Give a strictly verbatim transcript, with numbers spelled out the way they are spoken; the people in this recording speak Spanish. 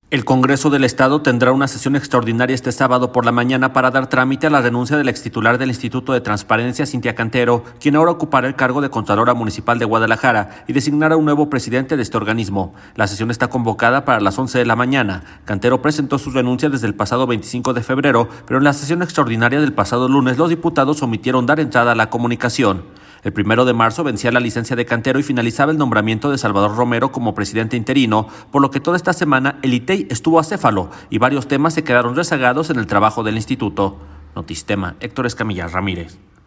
El Congreso del Estado tendrá una sesión extraordinaria este sábado por la mañana para dar trámite a la renuncia del extitular del Instituto de Transparencia, Cintia Cantero, quien ahora ocupará el cargo de Contralora Municipal de Guadalajara, y designar a un nuevo presidente de este organismo. La sesión está convocada para las once de la mañana. Cantero presentó su renuncia desde el pasado veinticinco de febrero, pero en la sesión extraordinaria del pasado lunes los diputados omitieron dar entrada a la comunicación. El primero de marzo vencía la licencia de Cantero y finalizaba el nombramiento de Salvador Romero como presidente interino, por lo que toda esta semana el I T E I estuvo acéfalo y varios temas se quedaron rezagados en el trabajo del instituto. Notistema, Héctor Escamilla Ramírez.